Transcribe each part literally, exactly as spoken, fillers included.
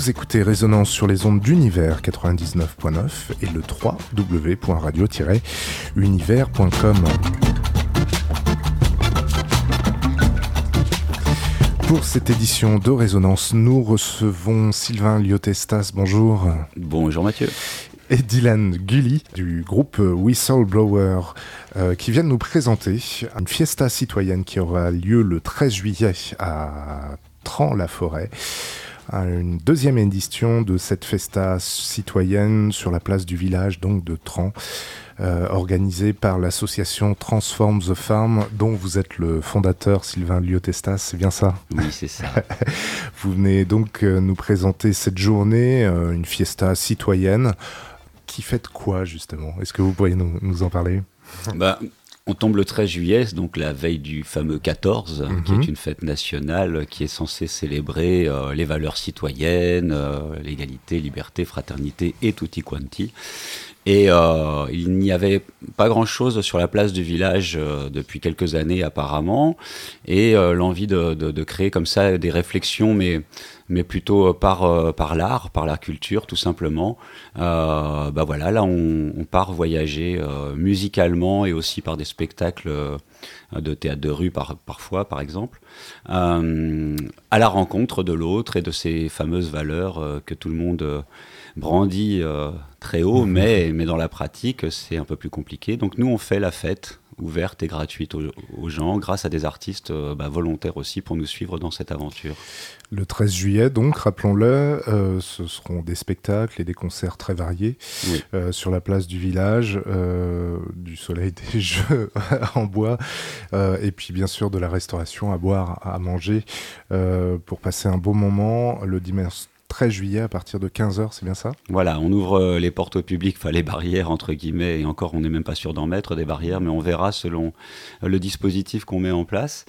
Vous écoutez Résonance sur les ondes d'Univers quatre-vingt-dix-neuf point neuf et le w w w point radio tiret univers point com. Pour cette édition de Résonance, nous recevons Sylvain Liotestas. Bonjour. Bonjour Mathieu. Et Dylan Gully du groupe Whistleblower euh, qui viennent nous présenter une fiesta citoyenne qui aura lieu le treize juillet à Trans-la-Forêt. Une deuxième édition de cette festa citoyenne sur la place du village donc de Trans, euh, organisée par l'association Transform the Farm, dont vous êtes le fondateur, Sylvain Liotestas, c'est bien ça ? Oui, c'est ça. Vous venez donc euh, nous présenter cette journée, euh, une fiesta citoyenne, qui fête quoi justement ? Est-ce que vous pourriez nous, nous en parler ? Bah, on tombe le treize juillet, donc la veille du fameux quatorze, mm-hmm. qui est une fête nationale qui est censée célébrer euh, les valeurs citoyennes, euh, l'égalité, liberté, fraternité et tutti quanti. Et euh, il n'y avait pas grand-chose sur la place du village euh, depuis quelques années apparemment, et euh, l'envie de, de, de créer comme ça des réflexions, mais, mais plutôt par, euh, par l'art, par la culture tout simplement. Euh, bah voilà, là on, on part voyager euh, musicalement et aussi par des spectacles euh, de théâtre de rue par, parfois par exemple, euh, à la rencontre de l'autre et de ces fameuses valeurs euh, que tout le monde... Euh, brandit euh, très haut, mais, mais dans la pratique, c'est un peu plus compliqué. Donc nous, on fait la fête ouverte et gratuite aux, aux gens, grâce à des artistes euh, bah, volontaires aussi pour nous suivre dans cette aventure. Le treize juillet, donc, rappelons-le, euh, ce seront des spectacles et des concerts très variés oui. euh, sur la place du village, euh, du soleil, des jeux en bois, euh, et puis bien sûr de la restauration à boire, à manger, euh, pour passer un beau moment le dimanche treize juillet à partir de quinze heures, c'est bien ça ? Voilà, on ouvre les portes au public, enfin les barrières entre guillemets, et encore on n'est même pas sûr d'en mettre des barrières, mais on verra selon le dispositif qu'on met en place,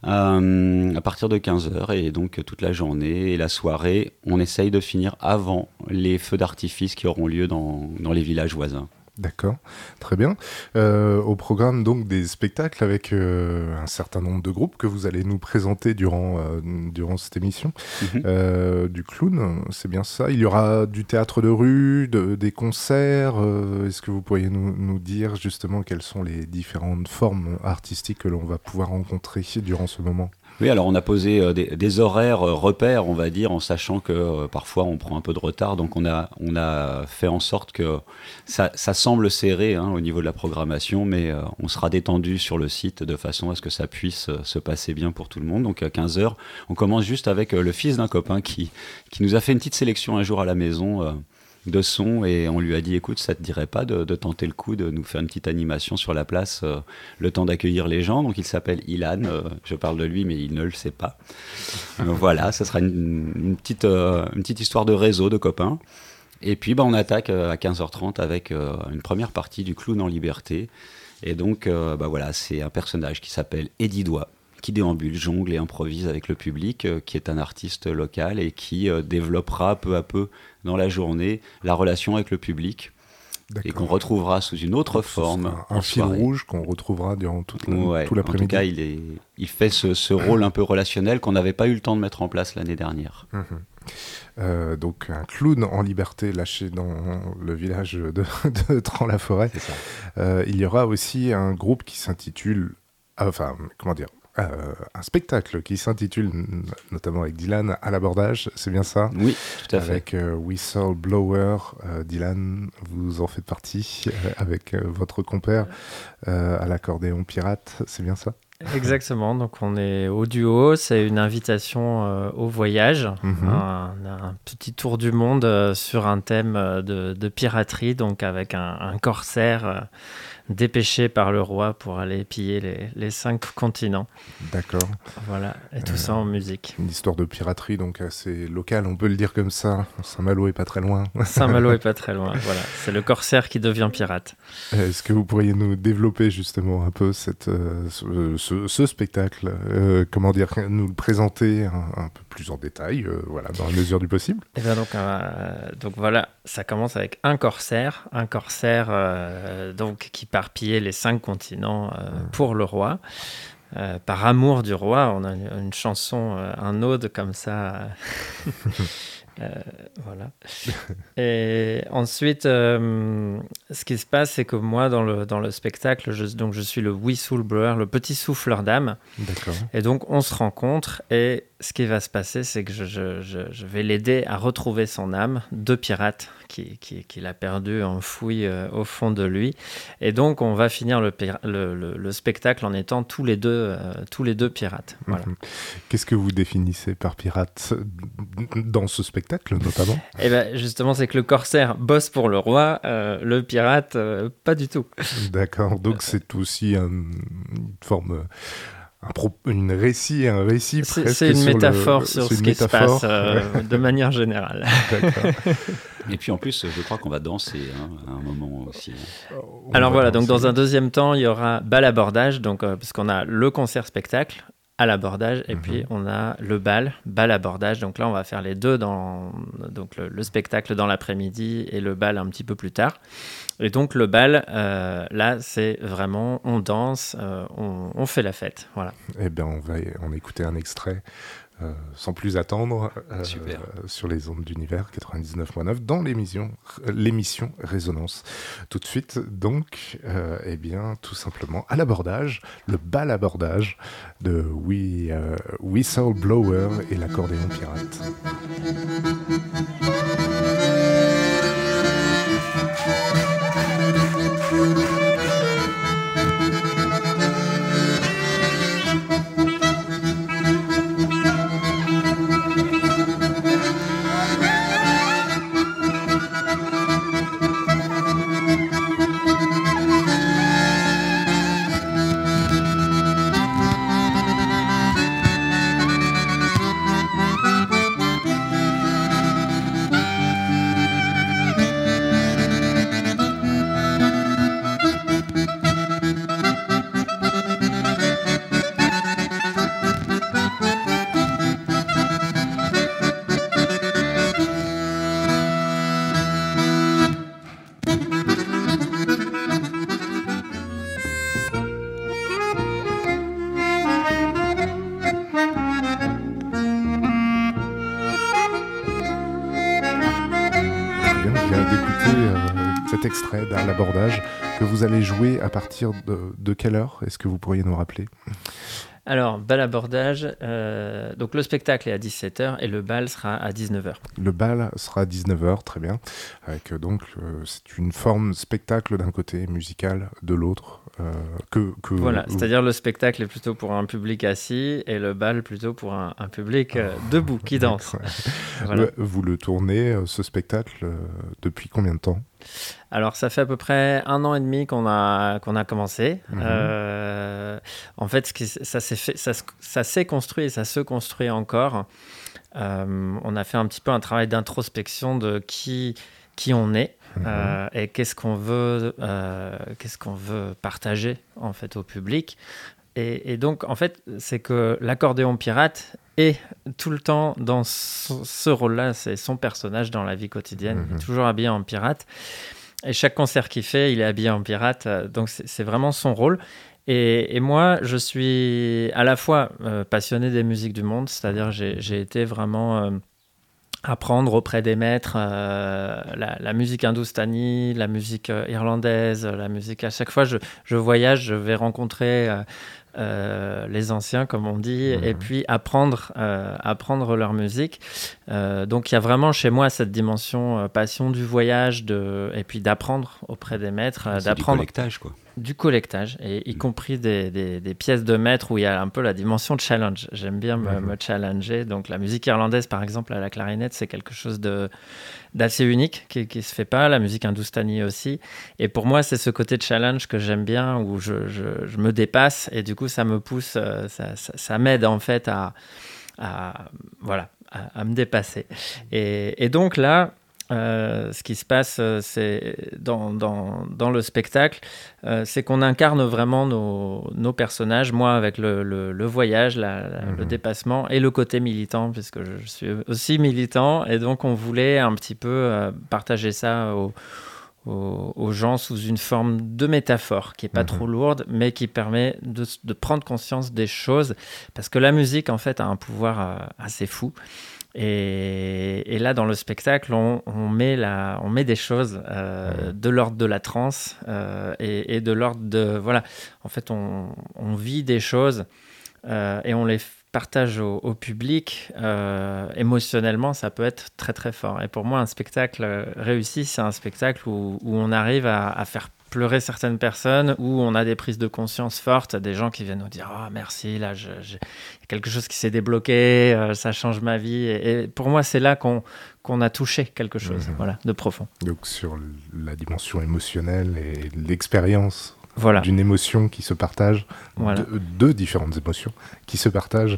euh, à partir de quinze heures, et donc toute la journée et la soirée, on essaye de finir avant les feux d'artifice qui auront lieu dans, dans les villages voisins. D'accord, très bien. Euh, au programme donc des spectacles avec euh, un certain nombre de groupes que vous allez nous présenter durant, euh, durant cette émission. Mm-hmm. Euh, du clown, c'est bien ça. Il y aura du théâtre de rue, de, des concerts. Euh, est-ce que vous pourriez nous, nous dire justement quelles sont les différentes formes artistiques que l'on va pouvoir rencontrer durant ce moment ? Oui, alors on a posé euh, des, des horaires euh, repères, on va dire, en sachant que euh, parfois on prend un peu de retard. Donc on a, on a fait en sorte que ça, ça semble serré hein, au niveau de la programmation, mais euh, on sera détendu sur le site de façon à ce que ça puisse euh, se passer bien pour tout le monde. Donc à quinze heures, on commence juste avec euh, le fils d'un copain qui, qui nous a fait une petite sélection un jour à la maison euh, de son, et on lui a dit écoute, ça te dirait pas de, de tenter le coup de nous faire une petite animation sur la place euh, le temps d'accueillir les gens. Donc il s'appelle Ilan, euh, je parle de lui mais il ne le sait pas. Euh, voilà, ça sera une, une, petite, euh, une petite histoire de réseau de copains, et puis bah, on attaque euh, à quinze heures trente avec euh, une première partie du Clown en liberté, et donc euh, bah, voilà, c'est un personnage qui s'appelle Eddie Doigt, qui déambule, jongle et improvise avec le public, euh, qui est un artiste local et qui euh, développera peu à peu dans la journée la relation avec le public. D'accord. Et qu'on retrouvera sous une autre Donc, forme. Un, un fil rouge qu'on retrouvera durant toute la, ouais, tout l'après-midi. En tout cas, il, est, il fait ce, ce rôle un peu relationnel qu'on n'avait pas eu le temps de mettre en place l'année dernière. Mmh. Euh, donc un clown en liberté lâché dans le village de, de Trans-la-Forêt. C'est ça. Euh, il y aura aussi un groupe qui s'intitule... Enfin, comment dire Euh, un spectacle qui s'intitule, notamment avec Dylan, à l'abordage, c'est bien ça ? Oui, tout à fait. Avec euh, Whistleblower, euh, Dylan, vous en faites partie, euh, avec euh, votre compère euh, à l'accordéon pirate, c'est bien ça ? Exactement, donc on est au duo, c'est une invitation euh, au voyage, mm-hmm. un, un petit tour du monde euh, sur un thème de, de piraterie, donc avec un, un corsaire euh, dépêché par le roi pour aller piller les, les cinq continents. D'accord. Voilà, et tout euh, ça en musique. Une histoire de piraterie donc assez locale, on peut le dire comme ça. Saint-Malo est pas très loin. Saint-Malo est pas très loin, voilà. C'est le corsaire qui devient pirate. Est-ce que vous pourriez nous développer justement un peu cette, euh, ce, ce, ce spectacle, euh, comment dire, nous le présenter un, un peu plus en détail, euh, voilà, dans la mesure du possible ? Et bien donc, euh, donc voilà, ça commence avec un corsaire, un corsaire euh, donc qui part piller les cinq continents euh, pour le roi. Euh, par amour du roi, on a une, une chanson, euh, un ode comme ça, Euh, voilà. Et ensuite, euh, ce qui se passe, c'est que moi, dans le, dans le spectacle, je, donc je suis le whistle blower, le petit souffleur d'âme. D'accord. Et donc, on se rencontre et ce qui va se passer, c'est que je, je, je, je vais l'aider à retrouver son âme de pirate qu'il qui, qui a perdu en fouille euh, au fond de lui. Et donc, on va finir le, le, le, le spectacle en étant tous les deux, euh, tous les deux pirates. Voilà. Mmh. Qu'est-ce que vous définissez par pirate dans ce spectacle, notamment ? Eh ben, justement, c'est que le corsaire bosse pour le roi, euh, le pirate, euh, pas du tout. D'accord, donc c'est aussi un, une forme... Un pro, une récit, un récit c'est, presque c'est une sur métaphore le, sur c'est ce une qui métaphore. se passe euh, de manière générale. D'accord. Et puis en plus, je crois qu'on va danser hein, à un moment aussi. On Alors voilà, danser. donc dans un deuxième temps, il y aura bal abordage, donc euh, parce qu'on a le concert-spectacle à l'abordage et mm-hmm. puis on a le bal, bal abordage. Donc là, on va faire les deux dans donc le, le spectacle dans l'après-midi et le bal un petit peu plus tard. Et donc le bal, euh, là, c'est vraiment on danse, euh, on, on fait la fête, voilà. Eh bien, on va en écouter un extrait. Euh, sans plus attendre, euh, sur les ondes d'Univers quatre-vingt-dix-neuf neuf dans l'émission, l'émission Résonance. Tout de suite, donc, euh, eh bien, tout simplement, à l'abordage, le bal abordage de We, euh, Whistle Blower et l'accordéon pirate. Extrait d'un l'abordage que vous allez jouer à partir de, de quelle heure ? Est-ce que vous pourriez nous rappeler ? Alors, bal abordage, euh, donc le spectacle est à dix-sept heures et le bal sera à dix-neuf heures. Le bal sera à dix-neuf heures, très bien. Avec, donc, euh, c'est une forme spectacle d'un côté, musical de l'autre. Euh, que, que, voilà, euh, c'est-à-dire le spectacle est plutôt pour un public assis et le bal plutôt pour un, un public euh, debout qui danse. Voilà. Vous le tournez, ce spectacle, euh, depuis combien de temps ? Alors, ça fait à peu près un an et demi qu'on a, qu'on a commencé. Mmh. Euh, en fait, ce qui, ça, s'est fait, ça, ça s'est construit et ça se construit encore. Euh, on a fait un petit peu un travail d'introspection de qui, qui on est mmh. euh, et qu'est-ce qu'on veut, euh, qu'est-ce qu'on veut partager en fait, au public. Et, et donc, en fait, c'est que l'accordéon pirate est tout le temps dans ce, ce rôle-là. C'est son personnage dans la vie quotidienne. Mmh. Il est toujours habillé en pirate. Et chaque concert qu'il fait, il est habillé en pirate. Donc, c'est, c'est vraiment son rôle. Et, et moi, je suis à la fois euh, passionné des musiques du monde, c'est-à-dire j'ai, j'ai été vraiment euh, apprendre auprès des maîtres euh, la, la musique hindoustanie, la musique euh, irlandaise, la musique... À chaque fois, je, je voyage, je vais rencontrer... Euh, Euh, les anciens comme on dit mmh. et puis apprendre, euh, apprendre leur musique euh, donc il y a vraiment chez moi cette dimension euh, passion du voyage de... et puis d'apprendre auprès des maîtres euh, d'apprendre du collectage quoi du collectage et y mmh. compris des, des, des pièces de maître où il y a un peu la dimension de challenge. J'aime bien me, mmh. me challenger, donc la musique irlandaise par exemple à la clarinette c'est quelque chose de d'assez unique, qui ne se fait pas, la musique hindoustanie aussi. Et pour moi, c'est ce côté de challenge que j'aime bien, où je, je, je me dépasse, et du coup, ça me pousse, ça, ça, ça m'aide en fait à, à, voilà, à, à me dépasser. Et, et donc là, Euh, ce qui se passe c'est dans, dans, dans le spectacle, euh, c'est qu'on incarne vraiment nos, nos personnages, moi avec le, le, le voyage, la, la, mmh. le dépassement et le côté militant, puisque je, je suis aussi militant, et donc on voulait un petit peu euh, partager ça aux, aux, aux gens sous une forme de métaphore qui n'est pas mmh. trop lourde, mais qui permet de, de prendre conscience des choses, parce que la musique en fait a un pouvoir euh, assez fou. Et, et là, dans le spectacle, on, on, met, la, on met des choses euh, de l'ordre de la transe euh, et, et de l'ordre de... Voilà, en fait, on, on vit des choses euh, et on les partage au, au public. Euh, émotionnellement, ça peut être très, très fort. Et pour moi, un spectacle réussi, c'est un spectacle où, où on arrive à, à faire pleurer certaines personnes, où on a des prises de conscience fortes, des gens qui viennent nous dire « Ah, oh, merci, là, je, je... il y a quelque chose qui s'est débloqué, euh, ça change ma vie. » Et, et pour moi, c'est là qu'on, qu'on a touché quelque chose mmh. voilà, de profond. Donc sur la dimension émotionnelle et l'expérience voilà. d'une émotion qui se partage, voilà. deux, deux différentes émotions qui se partagent.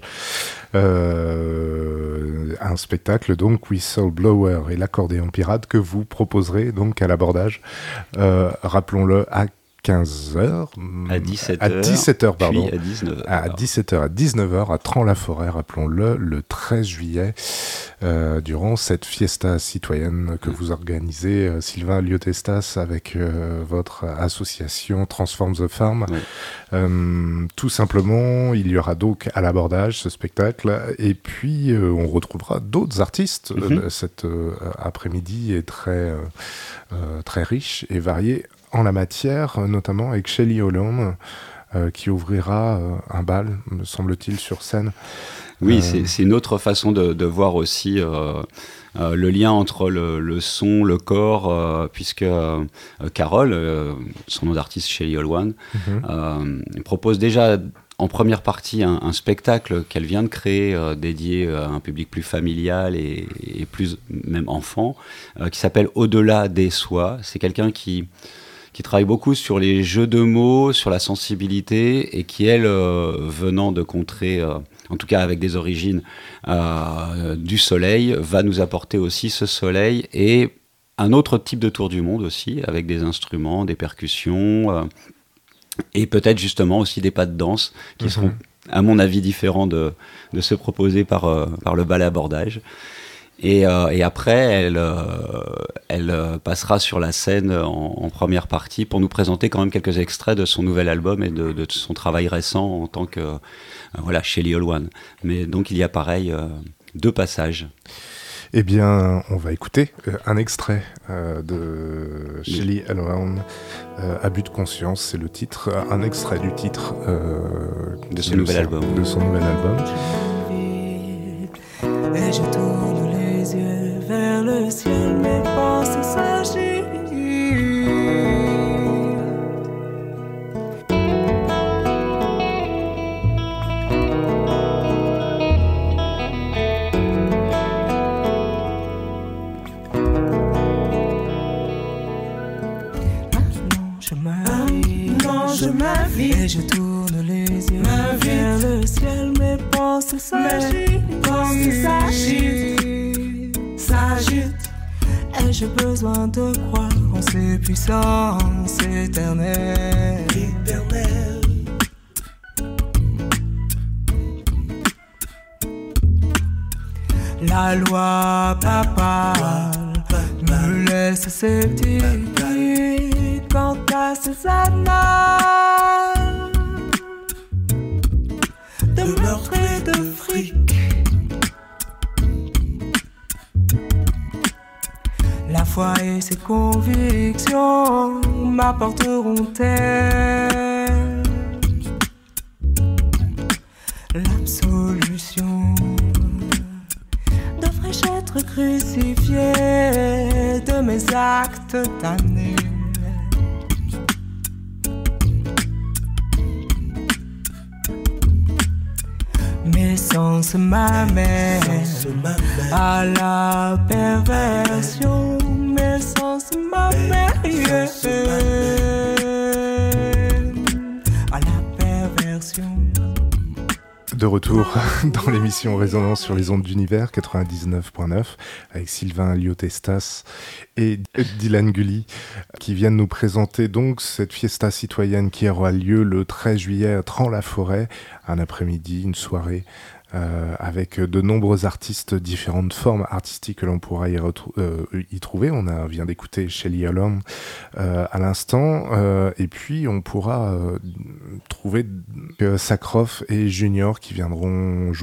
Euh, un spectacle, donc, Whistleblower et l'accordéon pirate, que vous proposerez donc à l'abordage, euh, rappelons-le, à quinze heures. À dix-sept heures. À dix-sept heures, pardon. Puis à dix-neuf heures. À dix-sept heures, à dix-neuf heures, à Trans-la-Forêt, rappelons-le, le treize juillet, euh, durant cette fiesta citoyenne que mmh. vous organisez, euh, Sylvain Liotestas, avec euh, votre association Transform the Farm. Mmh. Euh, tout simplement, il y aura donc à l'abordage ce spectacle, et puis euh, on retrouvera d'autres artistes. Mmh. Euh, cet euh, après-midi est très, euh, euh, très riche et varié en la matière, notamment avec Shelley Holland, euh, qui ouvrira euh, un bal, me semble-t-il, sur scène. Oui, euh... c'est, c'est une autre façon de, de voir aussi euh, euh, le lien entre le, le son, le corps, euh, puisque euh, Carole, euh, son nom d'artiste Shelley Holland, mm-hmm. euh, propose déjà en première partie un, un spectacle qu'elle vient de créer euh, dédié à un public plus familial et, et plus même enfant, euh, qui s'appelle Au-delà des soi. C'est quelqu'un qui... qui travaille beaucoup sur les jeux de mots, sur la sensibilité, et qui, elle, euh, venant de contrées, euh, en tout cas avec des origines euh, du soleil, va nous apporter aussi ce soleil et un autre type de tour du monde aussi, avec des instruments, des percussions, euh, et peut-être justement aussi des pas de danse, qui mm-hmm. seront, à mon avis, différents de, de ceux proposés par, euh, par le bal abordage. Et, euh, et après, elle, euh, elle euh, passera sur la scène en, en première partie pour nous présenter quand même quelques extraits de son nouvel album et de, de son travail récent en tant que euh, voilà, Shelley Holland. Mais donc il y a pareil euh, deux passages. Eh bien, on va écouter euh, un extrait euh, de Shelley Holland, euh, Abus de conscience, c'est le titre, un extrait du titre euh, de son nouvel album. De son nouvel album. Et je tourne les yeux vers le ciel, mes pensées s'agitent. Maintenant je m'invite, et je tourne les yeux vers le ciel, mes pensées s'agitent. S'agite, s'agite, et j'ai besoin de croire en ces puissances éternelles. Éternelles. La loi papale me laisse sceptique quant à ces annales de meurtre et de fric. La foi et ses convictions m'apporteront-elles l'absolution? Devrais-je être crucifié de mes actes damnés? Mes sens m'amènent à la perversion. Mes sens m'amènent à la perversion. De retour dans l'émission Résonance sur les ondes d'univers quatre-vingt-dix-neuf point neuf avec Sylvain Liotestas et Dylan Gully qui viennent nous présenter donc cette fiesta citoyenne qui aura lieu le treize juillet à Trans-la-Forêt, un après-midi, une soirée Euh, avec de nombreux artistes, différentes formes artistiques que l'on pourra y, retrou- euh, y trouver. On a, vient d'écouter Shelley Holland euh, à l'instant, euh, et puis on pourra euh, trouver euh, Sakharov et Junior qui viendront jouer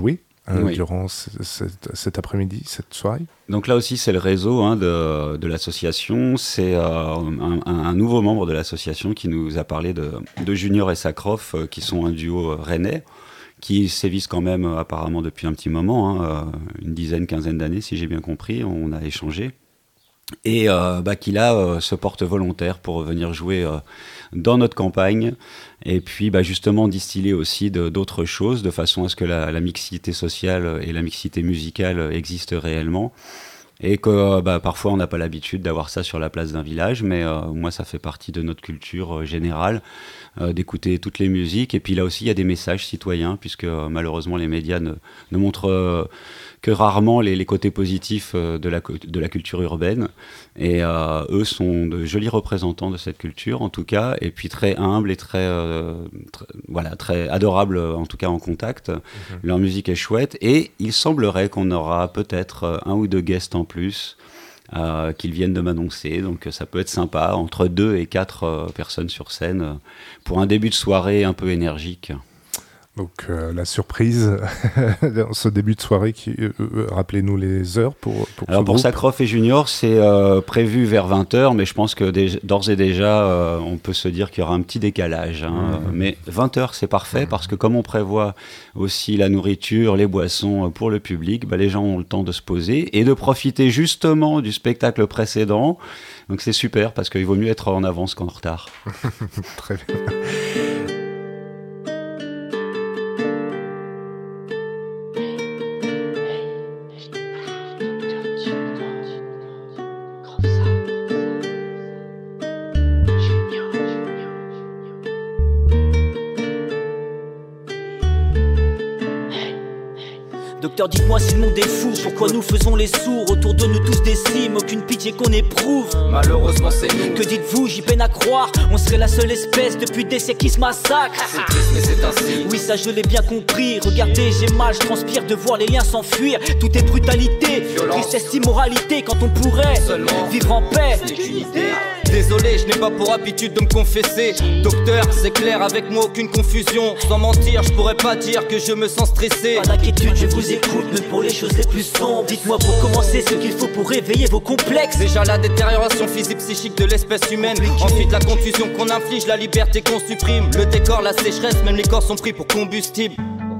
euh, oui. durant c- cet, cet après-midi, cette soirée. Donc là aussi, c'est le réseau hein, de, de l'association. C'est euh, un, un nouveau membre de l'association qui nous a parlé de, de Junior et Sakroff, euh, qui sont un duo rennais, qui sévissent quand même euh, apparemment depuis un petit moment, hein, euh, une dizaine, quinzaine d'années, si j'ai bien compris. On a échangé. Et euh, bah, qui là euh, se porte volontaire pour venir jouer euh, dans notre campagne et puis bah, justement distiller aussi de, d'autres choses de façon à ce que la, la mixité sociale et la mixité musicale existent réellement et que bah, parfois on n'a pas l'habitude d'avoir ça sur la place d'un village, mais euh, moi ça fait partie de notre culture euh, générale euh, d'écouter toutes les musiques. Et puis là aussi il y a des messages citoyens puisque euh, malheureusement les médias ne, ne montrent euh, que rarement les, les côtés positifs de la, de la culture urbaine. Et euh, eux sont de jolis représentants de cette culture, en tout cas, et puis très humbles et très, euh, très, voilà, très adorables, en tout cas en contact. Mm-hmm. Leur musique est chouette, et il semblerait qu'on aura peut-être un ou deux guests en plus euh, qu'ils viennent de m'annoncer. Donc ça peut être sympa, entre deux et quatre euh, personnes sur scène, euh, pour un début de soirée un peu énergique. Donc euh, la surprise, ce début de soirée, qui, euh, euh, rappelez-nous les heures pour pour Alors pour Sakroff et Junior, c'est euh, prévu vers vingt heures, mais je pense que dé- d'ores et déjà, euh, on peut se dire qu'il y aura un petit décalage. Hein, mmh. euh, mais vingt heures, c'est parfait, mmh. parce que comme on prévoit aussi la nourriture, les boissons pour le public, bah, les gens ont le temps de se poser et de profiter justement du spectacle précédent. Donc c'est super, parce qu'il vaut mieux être en avance qu'en retard. Très bien. Docteur, dites-moi si le monde est fou. Pourquoi nous faisons les sourds? Autour de nous tous des cimes, aucune pitié qu'on éprouve. Malheureusement c'est nous. Que dites-vous? J'y peine à croire. On serait la seule espèce depuis des siècles qui se massacre. C'est triste mais c'est ainsi. Oui ça je l'ai bien compris. Regardez j'ai mal, je transpire de voir les liens s'enfuir. Tout est brutalité, violence, tristesse, immoralité. Quand on pourrait seulement vivre en paix. C'est qu'une idée. Désolé, je n'ai pas pour habitude de me confesser. Docteur, c'est clair, avec moi aucune confusion. Sans mentir, je pourrais pas dire que je me sens stressé. Pas d'inquiétude, je vous écoute, même pour les choses les plus sombres. Dites-moi pour commencer ce qu'il faut pour réveiller vos complexes. Déjà la détérioration physique psychique de l'espèce humaine. Ensuite la confusion qu'on inflige, la liberté qu'on supprime. Le décor, la sécheresse, même les corps sont pris pour combustible.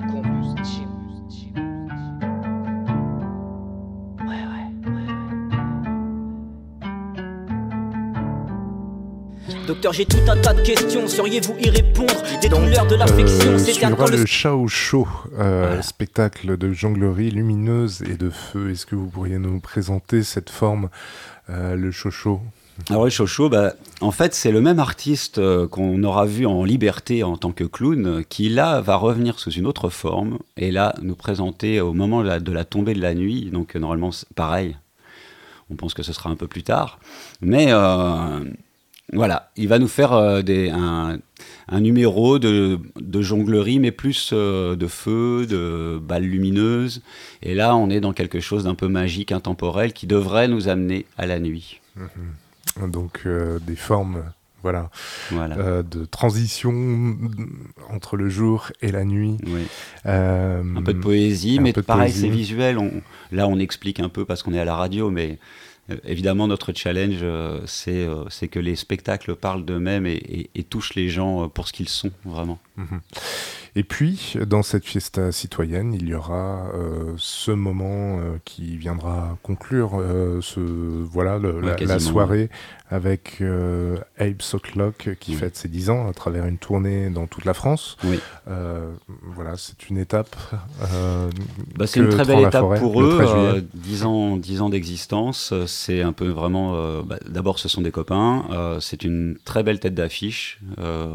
Docteur, j'ai tout un tas de questions, sauriez-vous y répondre? Des Donc, douleurs de l'affection, euh, c'est suivra le... le Chao Show, euh, voilà. Spectacle de jonglerie lumineuse et de feu. Est-ce que vous pourriez nous présenter cette forme, euh, le Chocho? Alors le Chocho, bah, en fait, c'est le même artiste euh, qu'on aura vu en Liberté en tant que clown, euh, qui là va revenir sous une autre forme et là nous présenter au moment de la, de la tombée de la nuit. Donc euh, normalement, c'est pareil. On pense que ce sera un peu plus tard, mais euh, voilà, il va nous faire euh, des, un, un numéro de, de jonglerie, mais plus euh, de feu, de balles lumineuses. Et là, on est dans quelque chose d'un peu magique, intemporel, qui devrait nous amener à la nuit. Mmh. Donc, euh, des formes voilà, voilà. Euh, de transition entre le jour et la nuit. Oui. Euh, un peu de poésie, mais pareil, poésie. C'est visuel. On, là, on explique un peu parce qu'on est à la radio, mais... Évidemment, notre challenge, euh, c'est, euh, c'est que les spectacles parlent d'eux-mêmes et, et, et touchent les gens euh, pour ce qu'ils sont, vraiment. Mmh. Et puis, dans cette fiesta citoyenne, il y aura euh, ce moment euh, qui viendra conclure euh, ce, voilà, le, ouais, la, la soirée avec euh, Abe Socklock qui oui. fête ses dix ans à travers une tournée dans toute la France. Oui. Euh, voilà, c'est une étape. Euh, bah, c'est une très belle étape forêt, pour eux. Euh, dix ans, dix ans d'existence, c'est un peu vraiment... Euh, bah, d'abord, ce sont des copains. Euh, c'est une très belle tête d'affiche. Euh,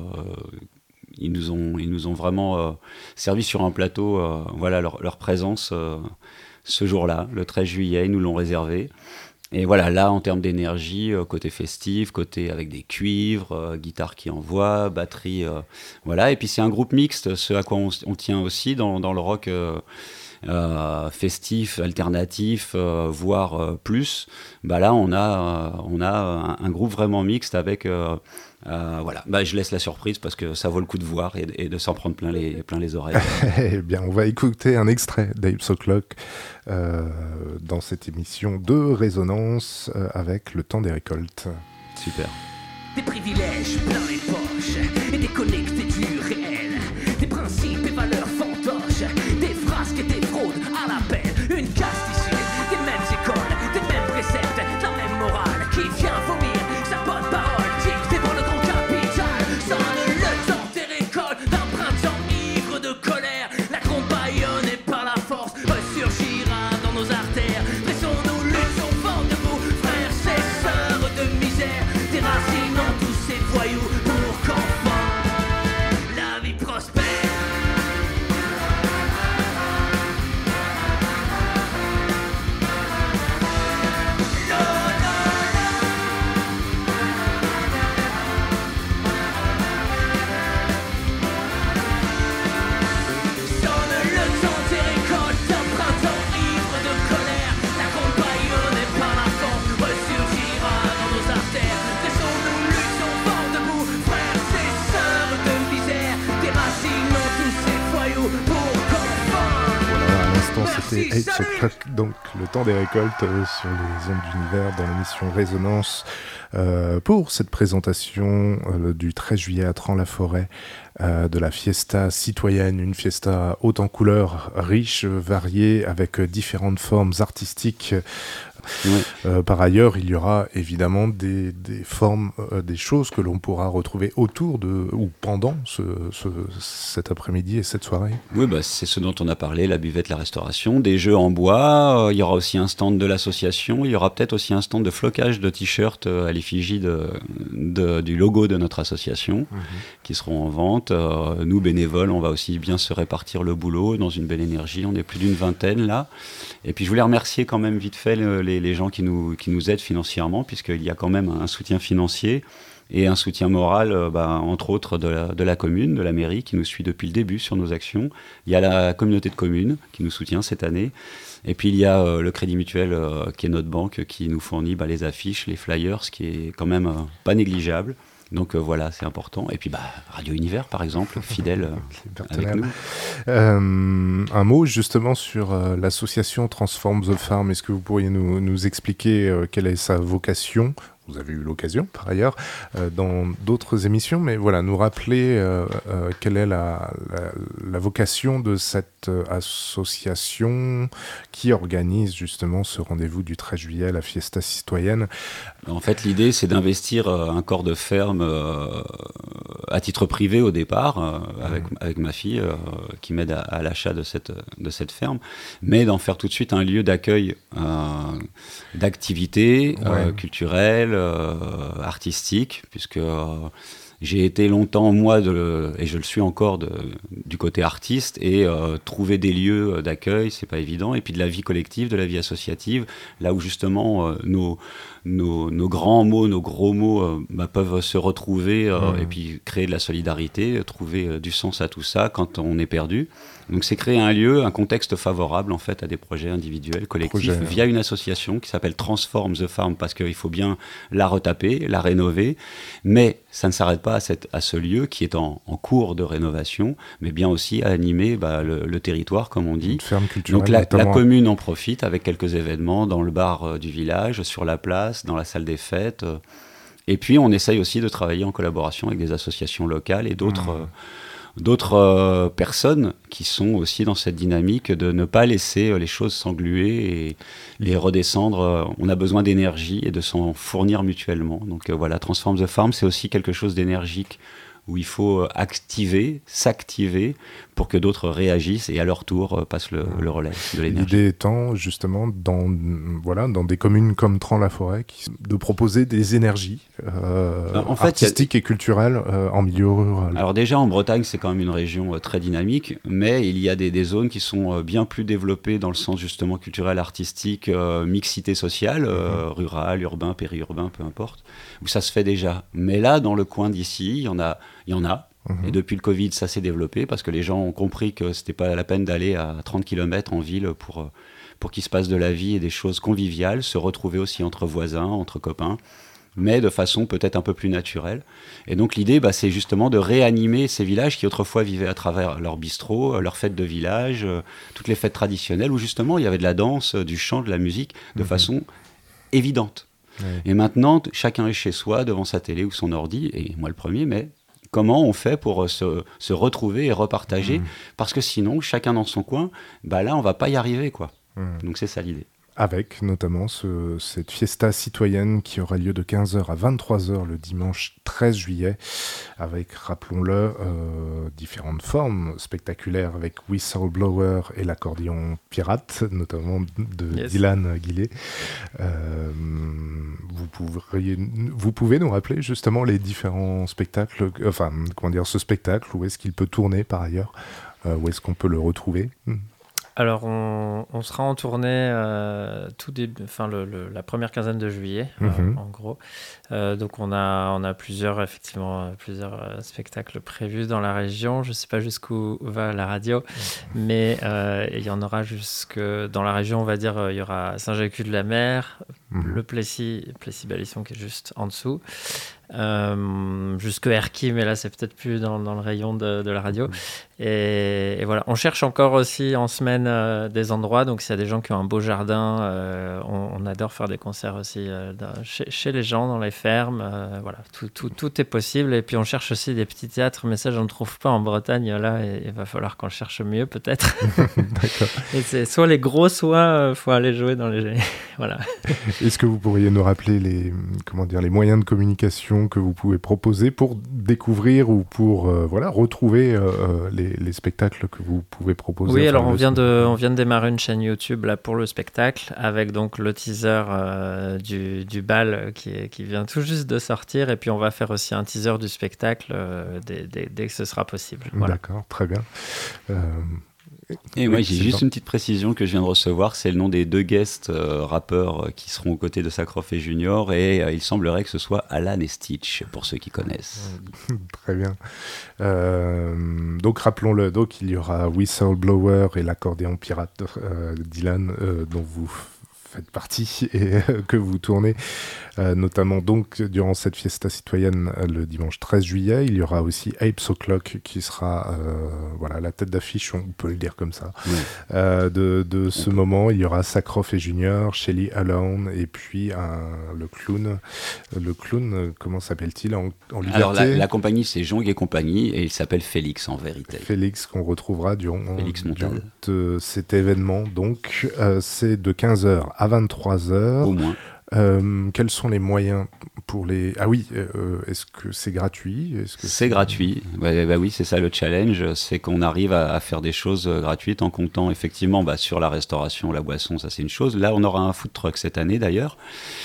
Ils nous ont, ils nous ont vraiment euh, servi sur un plateau, euh, voilà, leur, leur présence euh, ce jour-là, le treize juillet, ils nous l'ont réservé. Et voilà, là, en termes d'énergie, euh, côté festif, côté avec des cuivres, euh, guitare qui envoie, batterie, euh, voilà. Et puis c'est un groupe mixte, ce à quoi on, on tient aussi dans, dans le rock euh, euh, festif, alternatif, euh, voire euh, plus, bah là on a, euh, on a un, un groupe vraiment mixte avec... Euh, Euh, voilà, bah, je laisse la surprise parce que ça vaut le coup de voir et, et de s'en prendre plein les, plein les oreilles. Eh bien, on va écouter un extrait d'Apes O'Clock euh, dans cette émission de Résonance euh, avec le temps des récoltes. Super. Des privilèges plein les poches et déconnectés du réel. Des principes et valeurs fantoches, des frasques et des fraudes à l'appel. Une caste issue des mêmes écoles, des mêmes préceptes, de la même morale qui vient vomir sa bonne parole. Dictée par le grand capital, sonne le temps des récoltes d'un printemps ivre de colère. La gronde bâillonnée par la force ressurgira dans nos artères. Laissons-nous luttons fort debout, frères et sœurs de misère, déracinant tous ces voyous pour qu'enfin la vie prospère. Sonne le temps des récoltes d'un printemps ivre de colère. La grande bâillonnée par la force ressurgira dans nos artères. Laissons-nous luttons fort debout, frères et sœurs de misère, déracinons tous ces voyous pour qu'enfin. Voilà, à l'instant, c'était Merci, Apes salut. O'Clock, donc le temps des récoltes euh, sur les ondes d'univers dans l'émission Résonance. Euh, pour cette présentation euh, du treize juillet à Trans-la-Forêt euh, de la fiesta citoyenne, une fiesta haute en couleurs, riche, variée, avec euh, différentes formes artistiques. Ouais. Euh, par ailleurs, il y aura évidemment des, des formes, euh, des choses que l'on pourra retrouver autour de ou pendant ce, ce, cet après-midi et cette soirée. Oui, bah, c'est ce dont on a parlé, la buvette, la restauration, des jeux en bois, euh, il y aura aussi un stand de l'association, il y aura peut-être aussi un stand de flocage de t-shirts euh, à l'effigie de, de, du logo de notre association, mmh. qui seront en vente. Euh, nous, bénévoles, on va aussi bien se répartir le boulot dans une belle énergie, on est plus d'une vingtaine là. Et puis je voulais remercier quand même vite fait les, les gens qui nous, qui nous aident financièrement, puisqu'il y a quand même un soutien financier et un soutien moral, euh, bah, entre autres de la, de la commune, de la mairie, qui nous suit depuis le début sur nos actions. Il y a la communauté de communes qui nous soutient cette année. Et puis il y a euh, le Crédit Mutuel, euh, qui est notre banque, qui nous fournit bah, les affiches, les flyers, ce qui est quand même euh, pas négligeable. Donc euh, voilà, c'est important. Et puis bah, Radio Univers, par exemple, fidèle euh, avec nous. Euh, un mot justement sur euh, l'association Transform the Farm. Est-ce que vous pourriez nous, nous expliquer euh, quelle est sa vocation ? Vous avez eu l'occasion, par ailleurs, euh, dans d'autres émissions, mais voilà, nous rappeler euh, euh, quelle est la, la, la vocation de cette euh, association qui organise justement ce rendez-vous du treize juillet, la fiesta citoyenne. En fait, l'idée, c'est d'investir euh, un corps de ferme euh, à titre privé au départ, euh, avec, mmh. avec ma fille, euh, qui m'aide à, à l'achat de cette, de cette ferme, mais d'en faire tout de suite un lieu d'accueil, euh, d'activités ouais. euh, culturelles, Euh, artistique, puisque euh, j'ai été longtemps, moi, de, et je le suis encore, de, du côté artiste, et euh, trouver des lieux d'accueil, c'est pas évident, et puis de la vie collective, de la vie associative, là où justement euh, nos, nos, nos grands mots, nos gros mots euh, bah, peuvent se retrouver, euh, mmh. et puis créer de la solidarité, trouver euh, du sens à tout ça quand on est perdu. Donc c'est créer un lieu, un contexte favorable en fait à des projets individuels, collectifs, Projet, via une association qui s'appelle Transform the Farm, parce qu'il faut bien la retaper, la rénover, mais ça ne s'arrête pas à, cette, à ce lieu qui est en, en cours de rénovation, mais bien aussi à animer bah, le, le territoire, comme on dit. Une ferme culturelle. Donc la, la commune en profite avec quelques événements dans le bar euh, du village, sur la place, dans la salle des fêtes. Euh, et puis on essaye aussi de travailler en collaboration avec des associations locales et d'autres... Mmh. Euh, d'autres euh, personnes qui sont aussi dans cette dynamique de ne pas laisser euh, les choses s'engluer et les redescendre. Euh, on a besoin d'énergie et de s'en fournir mutuellement. Donc euh, voilà, Transform the Farm, c'est aussi quelque chose d'énergique où il faut activer, s'activer pour que d'autres réagissent et à leur tour euh, passent le, le relais de l'énergie. L'idée étant justement dans, voilà, dans des communes comme Trans-la-Forêt qui, de proposer des énergies euh, en fait, artistiques a... et culturelles euh, en milieu rural. Alors déjà en Bretagne c'est quand même une région euh, très dynamique, mais il y a des, des zones qui sont euh, bien plus développées dans le sens justement culturel, artistique, euh, mixité sociale, euh, mm-hmm. rural, urbain, périurbain, peu importe, où ça se fait déjà. Mais là dans le coin d'ici, il y en a, il y en a Mmh. Et depuis le Covid, ça s'est développé parce que les gens ont compris que c'était pas la peine d'aller à trente kilomètres en ville pour, pour qu'il se passe de la vie et des choses conviviales, se retrouver aussi entre voisins, entre copains, mais de façon peut-être un peu plus naturelle. Et donc l'idée, bah, c'est justement de réanimer ces villages qui autrefois vivaient à travers leurs bistrots, leurs fêtes de village, euh, toutes les fêtes traditionnelles où justement il y avait de la danse, du chant, de la musique, de mmh. façon évidente. Oui. Et maintenant, chacun est chez soi, devant sa télé ou son ordi, et moi le premier, mais comment on fait pour se, se retrouver et repartager mmh. Parce que sinon, chacun dans son coin, bah là, on va pas y arriver, quoi. Mmh. Donc c'est ça l'idée. Avec notamment ce, cette fiesta citoyenne qui aura lieu de quinze heures à vingt-trois heures le dimanche treize juillet, avec, rappelons-le, euh, différentes formes spectaculaires avec Whistleblower et l'accordéon pirate, notamment de yes. Dylan Guillet. Euh, vous, pourriez, vous pouvez nous rappeler justement les différents spectacles, enfin, comment dire, ce spectacle, où est-ce qu'il peut tourner par ailleurs, euh, où est-ce qu'on peut le retrouver ? Alors, on, on sera en tournée euh, tout début, enfin, le, le, la première quinzaine de juillet, mm-hmm. euh, en gros. Euh, donc, on a, on a plusieurs, effectivement, plusieurs euh, spectacles prévus dans la région. Je ne sais pas jusqu'où va la radio, mm-hmm. mais euh, il y en aura jusque dans la région, on va dire, il y aura Saint-Jacques-de-la-Mer, mm-hmm. le Plessis, Plessis-Balisson qui est juste en dessous. Euh, jusque Erquy, mais là c'est peut-être plus dans, dans le rayon de, de la radio. Et, et voilà, on cherche encore aussi en semaine euh, des endroits. Donc s'il y a des gens qui ont un beau jardin, euh, on, on adore faire des concerts aussi euh, dans, chez, chez les gens, dans les fermes. Euh, voilà, tout, tout, tout est possible. Et puis on cherche aussi des petits théâtres, mais ça je ne trouve pas en Bretagne. Là, il va falloir qu'on cherche mieux peut-être. D'accord. Et c'est soit les gros, soit euh, faut aller jouer dans les. Voilà. Est-ce que vous pourriez nous rappeler les, comment dire, les moyens de communication que vous pouvez proposer pour découvrir ou pour euh, voilà, retrouver euh, les, les spectacles que vous pouvez proposer? Oui, alors on vient, de, on vient de démarrer une chaîne YouTube là, pour le spectacle avec donc le teaser euh, du, du bal qui, est, qui vient tout juste de sortir, et puis on va faire aussi un teaser du spectacle euh, dès, dès, dès que ce sera possible. Voilà. D'accord, très bien. Euh... Et moi, oui, j'ai juste temps. une petite précision que je viens de recevoir, c'est le nom des deux guests euh, rappeurs euh, qui seront aux côtés de Sakharov et Junior, et euh, il semblerait que ce soit Alan et Stitch, pour ceux qui connaissent. Très bien. Euh, donc rappelons-le, donc il y aura Whistleblower et l'accordéon pirate euh, Dylan, euh, dont vous faites partie et euh, que vous tournez, euh, notamment donc durant cette fiesta citoyenne euh, le dimanche treize juillet. Il y aura aussi Apes O'Clock qui sera euh, voilà, la tête d'affiche, on peut le dire comme ça, oui. euh, de, de ce okay. moment. Il y aura Sakharov et Junior, Shelly Alone, et puis un, le clown. Le clown, comment s'appelle-t-il en, en liberté? Alors la, la compagnie, c'est Jong et compagnie, et il s'appelle Félix en vérité. Félix, qu'on retrouvera durant, Félix durant de cet événement. Donc euh, c'est de quinze heures à vingt-trois heures. Au moins. Euh, quels sont les moyens pour les... Ah oui, euh, est-ce que c'est gratuit? Est-ce que c'est, c'est gratuit. Bah, bah oui, c'est ça le challenge, c'est qu'on arrive à, à faire des choses gratuites en comptant effectivement bah, sur la restauration, la boisson, ça c'est une chose. Là, on aura un food truck cette année d'ailleurs,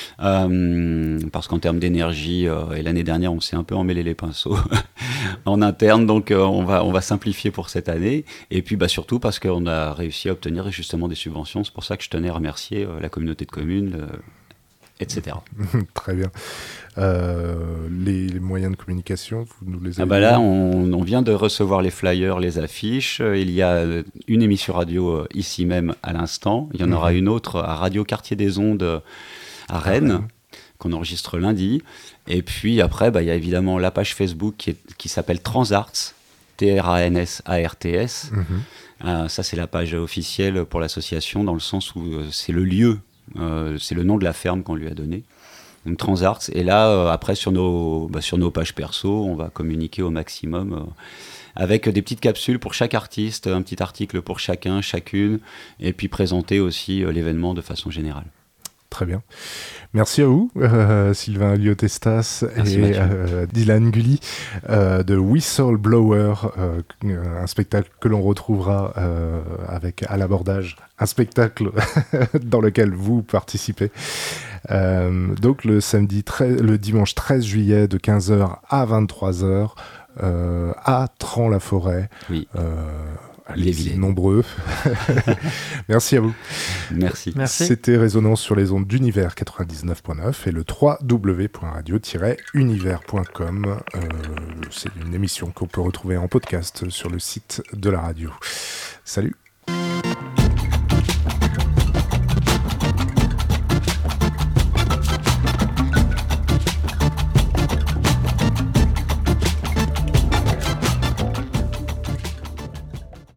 euh, parce qu'en termes d'énergie, euh, et l'année dernière, on s'est un peu emmêlé les pinceaux en interne, donc euh, on, va, on va simplifier pour cette année. Et puis bah, surtout parce qu'on a réussi à obtenir justement des subventions. C'est pour ça que je tenais à remercier euh, la communauté de communes, le, et cetera. Très bien. Euh, les, les moyens de communication, vous nous les avez ah bah là, on, on vient de recevoir les flyers, les affiches. Il y a une émission radio ici même à l'instant. Il y en mmh. aura une autre à Radio Quartier des Ondes à Rennes, ah, qu'on enregistre lundi. Et puis après, bah, il y a évidemment la page Facebook qui, est, qui s'appelle Transarts, T R A N S A R T S. Mmh. Euh, ça, c'est la page officielle pour l'association, dans le sens où euh, c'est le lieu. Euh, c'est le nom de la ferme qu'on lui a donné, donc Transarts. Et là euh, après sur nos, bah, sur nos pages perso, on va communiquer au maximum euh, avec des petites capsules pour chaque artiste, un petit article pour chacun, chacune, et puis présenter aussi euh, l'événement de façon générale. Très bien. Merci à vous, euh, Sylvain Liotestas et euh, Dylan Gully euh, de Whistleblower, euh, un spectacle que l'on retrouvera euh, avec à l'abordage, un spectacle dans lequel vous participez. Euh, donc le samedi, treize, le dimanche treize juillet de quinze heures à vingt-trois heures euh, à Trans-la-Forêt. Oui. Euh, allez-y nombreux. Merci à vous. Merci. Merci. C'était Résonance sur les ondes d'Univers quatre-vingt-dix-neuf point neuf et le w w w point radio tiret univers point com. Euh, c'est une émission qu'on peut retrouver en podcast sur le site de la radio. Salut.